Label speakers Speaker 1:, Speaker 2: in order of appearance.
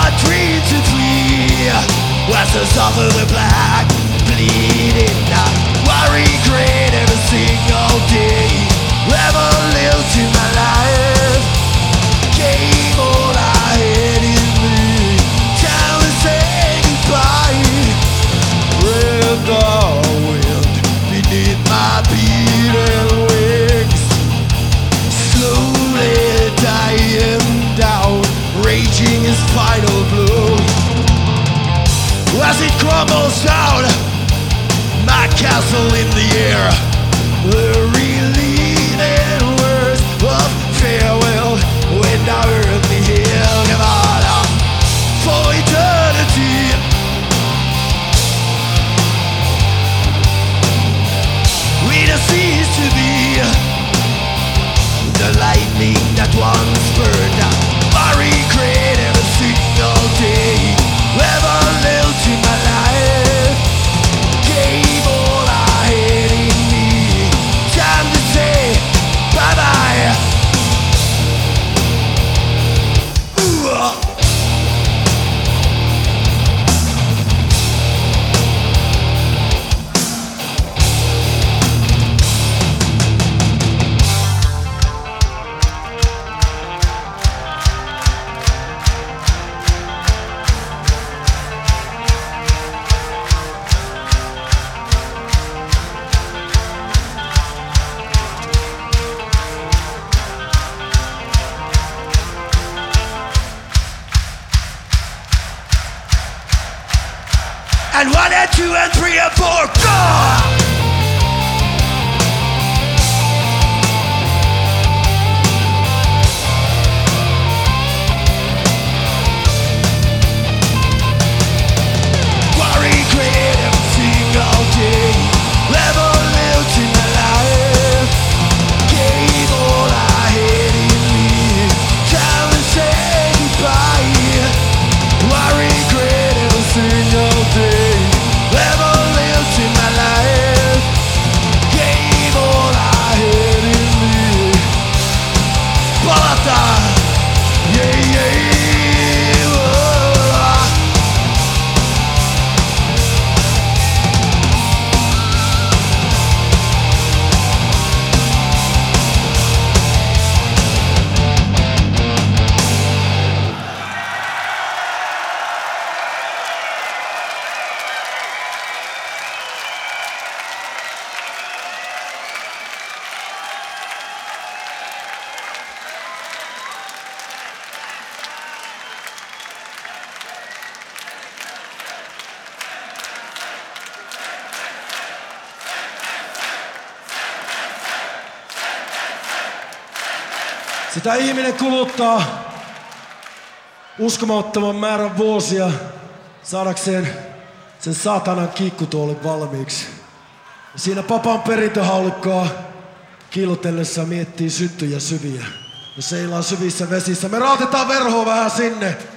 Speaker 1: dream to flee. Westers of the black, bleeding now. I regret every single day ever lived in my life. Gave all I had in me, time to say goodbye. Red the wind beneath my beating wings, slowly dying down, raging his final blow. As it crumbles down, my castle in the air, the relieving words of farewell when I heard me here. Come on, for eternity. We don't cease to be the lightning that once burned out. I regret every single day ever lived in my life. Gave all I had in me, time to say bye-bye. Ooh. And 1 and 2 and 3 and 4, go!
Speaker 2: Sitä ihminen kuluttaa uskomattoman määrän vuosia saadakseen sen saatanan kiikkutuolin valmiiksi. Ja siinä papan perintöhaulikkoa kiilotellessa miettii syntyjä syviä. Ja seilaa syvissä vesissä. Me raatetaan verhoa vähän sinne.